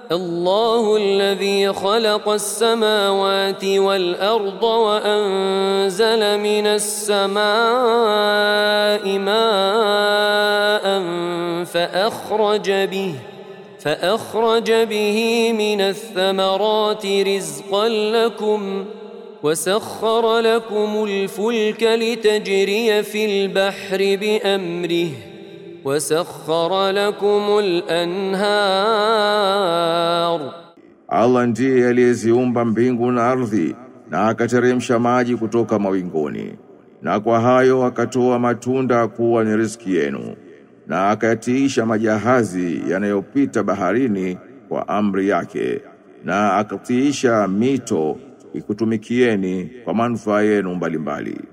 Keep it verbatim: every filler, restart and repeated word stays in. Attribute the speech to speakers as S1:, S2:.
S1: الله الذي خلق السماوات والأرض وأنزل من السماء ماء فأخرج به فأخرج به من الثمرات رزقا لكم وسخر لكم الفلك لتجري في البحر بأمره وسخر لكم الأنهار.
S2: Allah ndiye aliyeziumba mbingu na ardhi na akateremsha maji kutoka mawinguni na kwa hayo akatoa matunda kuwa ni riziki yenu na akayatiisha majahazi yanayopita baharini kwa amri yake na akatiisha mito ikutumikieni kwa manufaa yenu mbalimbali.